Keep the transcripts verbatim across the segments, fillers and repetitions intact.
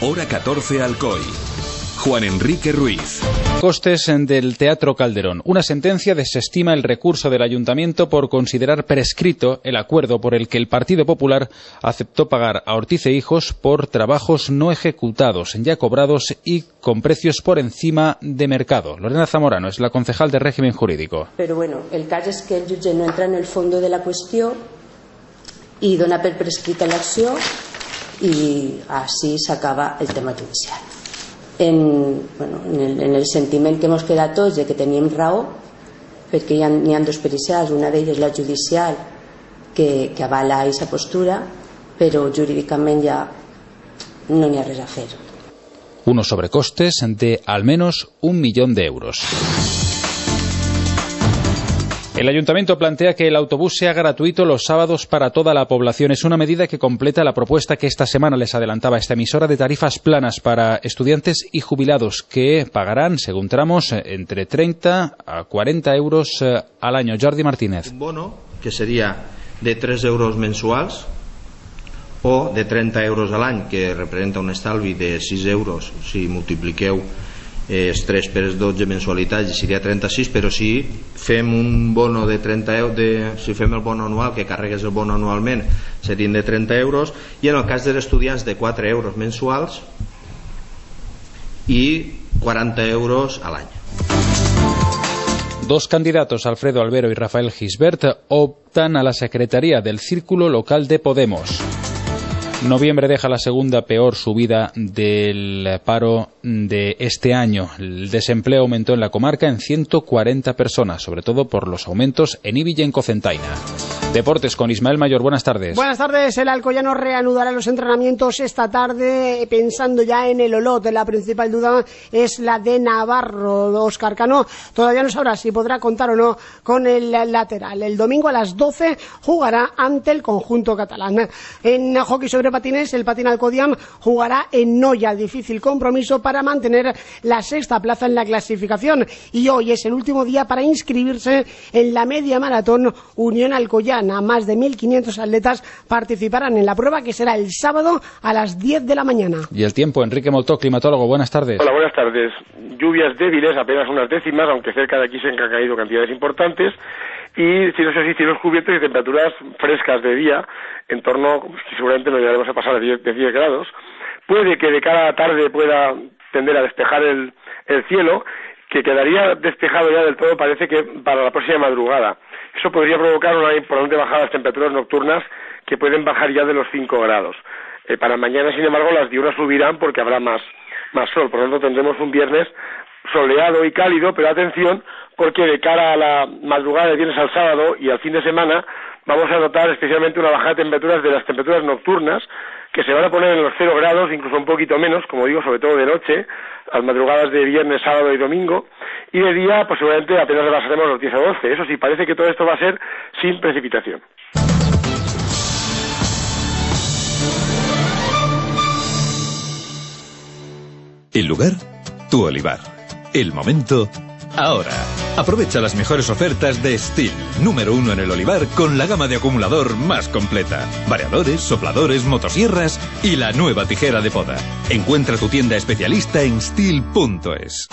Hora catorce Alcoy. Juan Enrique Ruiz. Costes del Teatro Calderón. Una sentencia desestima el recurso del Ayuntamiento por considerar prescrito el acuerdo por el que el Partido Popular aceptó pagar a Ortiz e Hijos por trabajos no ejecutados, ya cobrados y con precios por encima de mercado. Lorena Zamorano es la concejal de régimen jurídico. Però bueno, el cas és que el jutge no entra en el fondo de la qüestió i dona per prescrita l'acció i així s'acaba el tema judicial. En, bueno, en, el, en el sentiment que hemos quedat tots de que teníem raó, perquè hi ha, hi ha dos pericials, una d'elles la judicial que, que avala aquesta postura, però jurídicament ja no n'hi ha res a fer. Unos sobrecostes de al menos un millón de euros. El Ayuntamiento plantea que el autobús sea gratuito los sábados para toda la población. Es una medida que completa la propuesta que esta semana les adelantaba esta emisora de tarifas planas para estudiantes y jubilados que pagarán, según tramos, entre treinta a cuarenta euros al año. Jordi Martínez. Un bono que sería de tres euros mensuals o de trenta euros a l'any, que representa un estalvi de sis euros si multipliqueu és tres per dotze mensualitats i seria trenta-sis, però si fem un bono de trenta euros, de, si fem el bono anual, que carregues el bono anualment, serien de trenta euros, i en el cas dels estudiants de quatre euros mensuals i quaranta euros a l'any. Dos candidatos, Alfredo Albero y Rafael Gisbert, optan a la secretaría del Círculo Local de Podemos. Noviembre deja la segunda peor subida del paro de este año. El desempleo aumentó en la comarca en ciento cuarenta personas, sobre todo por los aumentos en Ibi y en Cocentaina. Deportes con Ismael Mayor, buenas tardes. Buenas tardes, el Alcoyano reanudará los entrenamientos esta tarde pensando ya en el Olot. La principal duda es la de Navarro. Óscar Cano todavía no sabrá si podrá contar o no con el lateral. El domingo a las doce jugará ante el conjunto catalán. En hockey sobre patines, el Patín Alcodiam jugará en Noya, difícil compromiso para mantener la sexta plaza en la clasificación. Y hoy es el último día para inscribirse en la media maratón Unión Alcoyana. Más de mil quinientos atletas participarán en la prueba, que será el sábado a las diez de la mañana. Y el tiempo, Enrique Moltó, climatólogo, buenas tardes. Hola, buenas tardes. Lluvias débiles, apenas unas décimas, aunque cerca de aquí se han caído cantidades importantes, y cielos así, cielos cubiertos y temperaturas frescas de día, en torno, que seguramente no llegaremos a pasar de diez grados. Puede que de cara a la tarde pueda tender a despejar el, el cielo, que quedaría despejado ya del todo, parece que para la próxima madrugada. Eso podría provocar una importante bajada de las temperaturas nocturnas, que pueden bajar ya de los cinco grados. Eh, para mañana, sin embargo, las diurnas subirán porque habrá más, más sol. Por lo tanto, tendremos un viernes soleado y cálido, pero atención, porque de cara a la madrugada de viernes al sábado y al fin de semana vamos a notar especialmente una bajada de temperaturas de las temperaturas nocturnas, que se van a poner en los cero grados, incluso un poquito menos, como digo, sobre todo de noche, las madrugadas de viernes, sábado y domingo, y de día, pues seguramente apenas rebasaremos los diez o doce. Eso sí, parece que todo esto va a ser sin precipitación. El lugar, tu olivar. El momento, ahora. Aprovecha las mejores ofertas de Stihl, número uno en el olivar, con la gama de acumulador más completa. Variadores, sopladores, motosierras y la nueva tijera de poda. Encuentra tu tienda especialista en stihl punto es.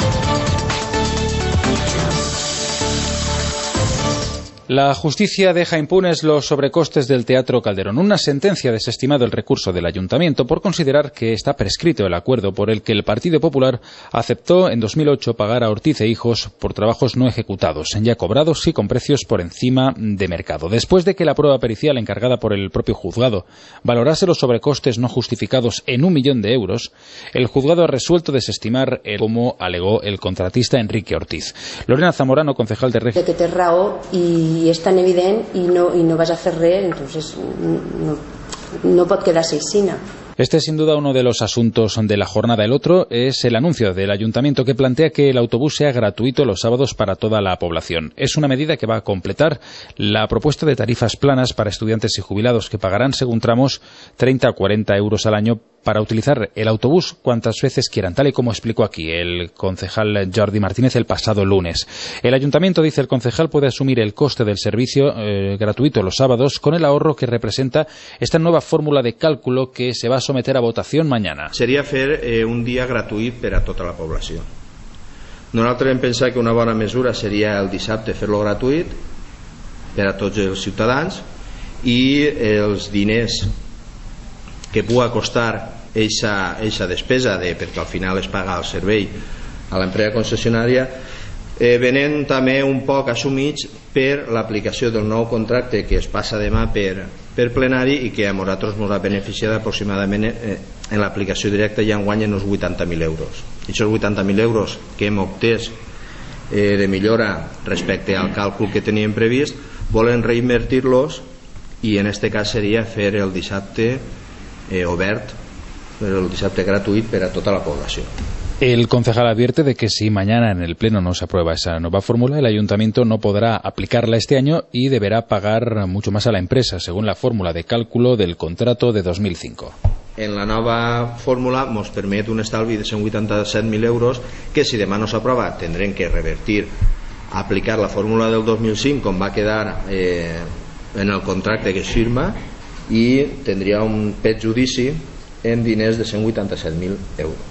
La justicia deja impunes los sobrecostes del Teatro Calderón. Una sentencia ha desestimado el recurso del Ayuntamiento por considerar que está prescrito el acuerdo por el que el Partido Popular aceptó en dos mil ocho pagar a Ortiz e Hijos por trabajos no ejecutados, ya cobrados y con precios por encima de mercado. Después de que la prueba pericial encargada por el propio juzgado valorase los sobrecostes no justificados en un millón de euros, el juzgado ha resuelto desestimar el, como alegó el contratista Enrique Ortiz. Lorena Zamorano, concejal de régimen. Que té raó i i és tan evident i no, i no vas a fer res, entonces no, no pot quedar-se aixina. Este es sin duda uno de los asuntos de la jornada. El otro es el anuncio del Ayuntamiento que plantea que el autobús sea gratuito los sábados para toda la población. Es una medida que va a completar la propuesta de tarifas planas para estudiantes y jubilados que pagarán según tramos treinta a cuarenta euros al año para utilizar el autobús cuantas veces quieran, tal y como explicó aquí el concejal Jordi Martínez el pasado lunes. El ayuntamiento, dice el concejal, puede asumir el coste del servicio eh, gratuito los sábados con el ahorro que representa esta nueva fórmula de cálculo que se va a someter a votación mañana. Seria fer eh, un dia gratuït per a tota la població. Nosaltres hem pensat que una bona mesura seria el dissabte fer-lo gratuït per a tots els ciutadans i els diners que pugui costar eixa despesa de, perquè al final es paga el servei a l'empresa concessionària eh, venen també un poc assumits per l'aplicació del nou contracte que es passa demà per, per plenari i que a nosaltres ens ha beneficiat aproximadament eh, en l'aplicació directa ja en guanyen uns vuitanta mil euros. I aquests vuitanta mil euros que hem obtès eh, de millora respecte al càlcul que teníem previst volen reinvertir-los i en este cas seria fer el dissabte eh, obert, el dissabte gratuït per a tota la població. El concejal advierte de que si mañana en el Pleno no se aprueba esa nueva fórmula, el ayuntamiento no podrà aplicarla este año y deberá pagar mucho más a la empresa, según la fórmula de cálculo del contrato de dos mil cinco. En la nova fórmula ens permet un estalvi de cent vuitanta-set mil euros que si demà no s'aprova tindrem que revertir a aplicar la fórmula del dos mil cinc com va quedar eh, en el contracte que es firma i tindria un pet judici en diners de cent vuitanta-set mil euros.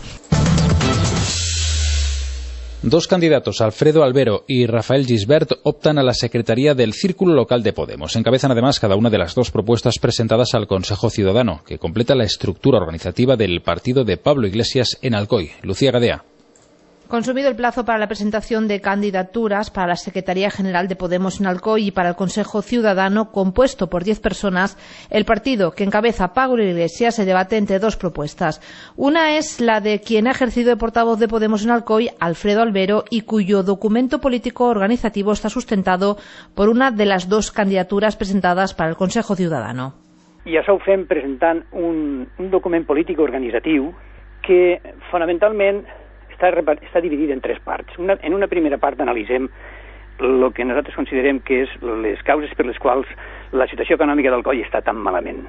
Dos candidatos, Alfredo Albero y Rafael Gisbert, optan a la secretaría del Círculo Local de Podemos. Encabezan además cada una de las dos propuestas presentadas al Consejo Ciudadano, que completa la estructura organizativa del partido de Pablo Iglesias en Alcoy. Lucía Gadea. Consumido el plazo para la presentación de candidaturas para la Secretaría General de Podemos en Alcoy y para el Consejo Ciudadano, compuesto por diez personas, el partido que encabeza Pablo Iglesias se debate entre dos propuestas. Una es la de quien ha ejercido de portavoz de Podemos en Alcoy, Alfredo Albero, y cuyo documento político organizativo está sustentado por una de las dos candidaturas presentadas para el Consejo Ciudadano. I això ho fem presentant un, un document polític organitzatiu que fonamentalment està, està dividit en tres parts. Una, en una primera part analitzem el que nosaltres considerem que és les causes per les quals la situació econòmica d'Alcoi està tan malament.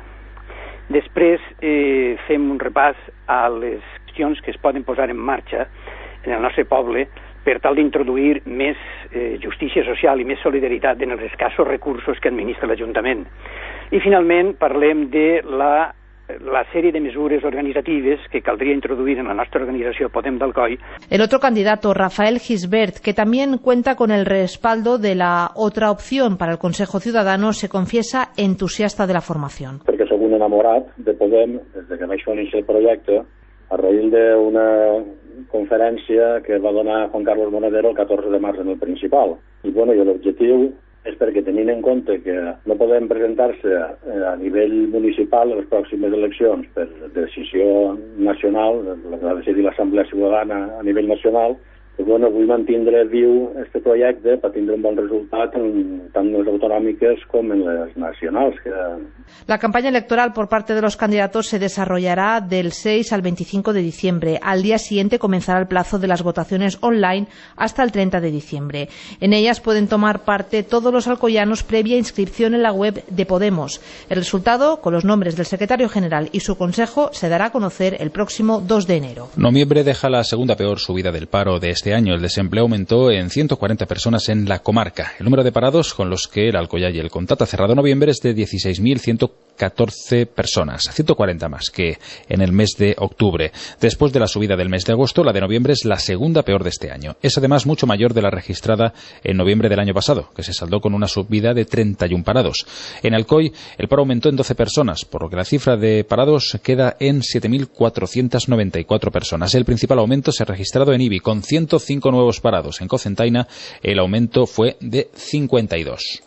Després eh, fem un repàs a les accions que es poden posar en marxa en el nostre poble per tal d'introduir més eh, justícia social i més solidaritat en els escassos recursos que administra l'Ajuntament. I finalment parlem de la la serie de mesures organizativas que caldría introducir en la nuestra organización Podem d'Alcoi. El otro candidato, Rafael Gisbert, que también cuenta con el respaldo de la otra opción para el Consejo Ciudadano, se confiesa entusiasta de la formación. Perquè soc un enamorat de Podem des que vaig conèixer el projecte a raïl d'una conferència que va donar Juan Carlos Monedero el catorze de març en el Principal. I bueno, i l'objectiu és perquè tenint en compte que no podem presentar-se a nivell municipal a les pròximes eleccions per decisió nacional, la decidir l'Assemblea Ciutadana a nivell nacional, pues bueno, vull mantindre viu este projecte per tindre un bon resultat en tant en les autonòmiques com en les nacionals. Que... La campaña electoral por parte de los candidatos se desarrollará del seis al veinticinco de diciembre. Al día siguiente comenzará el plazo de las votaciones online hasta el treinta de diciembre. En ellas pueden tomar parte todos los alcoyanos previa inscripción en la web de Podemos. El resultado, con los nombres del secretario general y su consejo, se dará a conocer el próximo dos de enero. Noviembre deja la segunda peor subida del paro de este año. El desempleo aumentó en ciento cuarenta personas en la comarca. El número de parados con los que el Alcoyá y el Comtat ha cerrado noviembre es de dieciséis mil ciento catorce personas, ciento cuarenta más que en el mes de octubre. Después de la subida del mes de agosto, la de noviembre es la segunda peor de este año. Es además mucho mayor de la registrada en noviembre del año pasado, que se saldó con una subida de treinta y uno parados. En Alcoy, el paro aumentó en doce personas, por lo que la cifra de parados queda en siete mil cuatrocientas noventa y cuatro personas. El principal aumento se ha registrado en Ibi, con ciento cinco nuevos parados. En Cocentaina, el aumento fue de cincuenta y dos.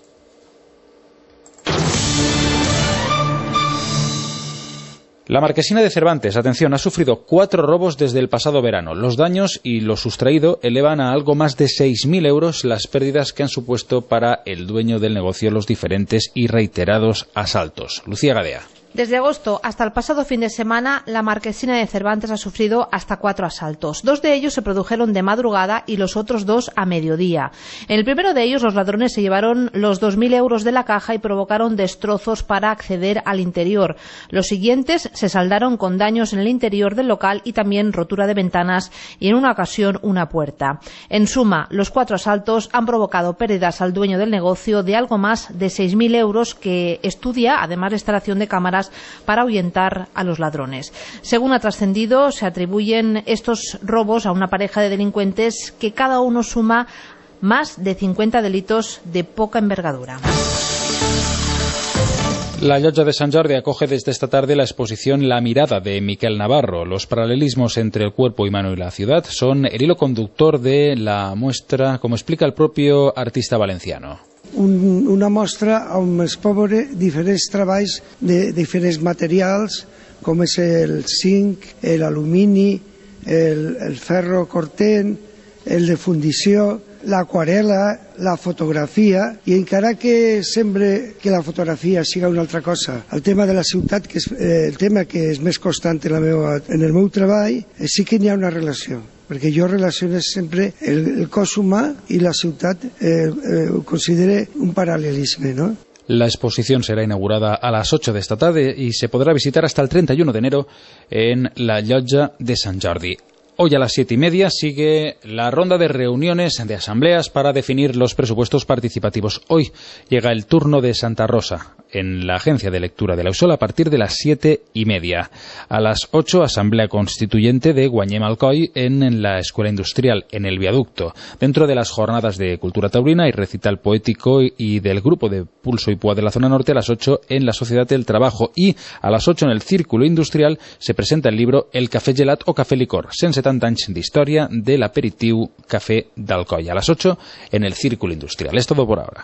La Marquesina de Cervantes, atención, ha sufrido cuatro robos desde el pasado verano. Los daños y lo sustraído elevan a algo más de seis mil euros las pérdidas que han supuesto para el dueño del negocio los diferentes y reiterados asaltos. Lucía Gadea. Desde agosto hasta el pasado fin de semana, la Marquesina de Cervantes ha sufrido hasta cuatro asaltos. Dos de ellos se produjeron de madrugada y los otros dos a mediodía. En el primero de ellos, los ladrones se llevaron los dos mil euros de la caja y provocaron destrozos para acceder al interior. Los siguientes se saldaron con daños en el interior del local y también rotura de ventanas y en una ocasión una puerta. En suma, los cuatro asaltos han provocado pérdidas al dueño del negocio de algo más de seis mil euros, que estudia, además de instalación de cámaras, para ahuyentar a los ladrones. Según ha trascendido, se atribuyen estos robos a una pareja de delincuentes que cada uno suma más de cincuenta delitos de poca envergadura. La Llotja de Sant Jordi acoge desde esta tarde la exposición La mirada de Miquel Navarro. Los paralelismos entre el cuerpo humano y la ciudad son el hilo conductor de la muestra, como explica el propio artista valenciano. Un, una mostra on es poden veure diferents treballs de diferents materials, com és el zinc, l'alumini, el, el ferro cortent, el de fundició, l'aquarela, la fotografia, i encara que sembla que la fotografia siga una altra cosa, el tema de la ciutat, que és eh, el tema que és més constant en, la meva, en el meu treball, eh, sí que n'hi ha una relació, perquè jo relaciono sempre el, el cos humà i la ciutat, eh, eh, ho considero un paral·lelisme, ¿no? La exposición será inaugurada a las ocho de esta tarde y se podrá visitar hasta el treinta y uno de enero en la Llotja de Sant Jordi. Hoy a las siete y media sigue la ronda de reuniones de asambleas para definir los presupuestos participativos. Hoy llega el turno de Santa Rosa en la agencia de lectura de la Eusol a partir de las siete y media. A las ocho, asamblea constituyente de Guanyem Alcoi en la Escuela Industrial, en el Viaducto. Dentro de las jornadas de cultura taurina y recital poético y del grupo de Pulso y Púa de la zona norte, a las ocho en la Sociedad del Trabajo, y a las ocho en el Círculo Industrial se presenta el libro El café gelat o café licor, cent setanta anys d'història de l'aperitiu café d'Alcoi. A las ocho en el Círculo Industrial. Es todo por ahora.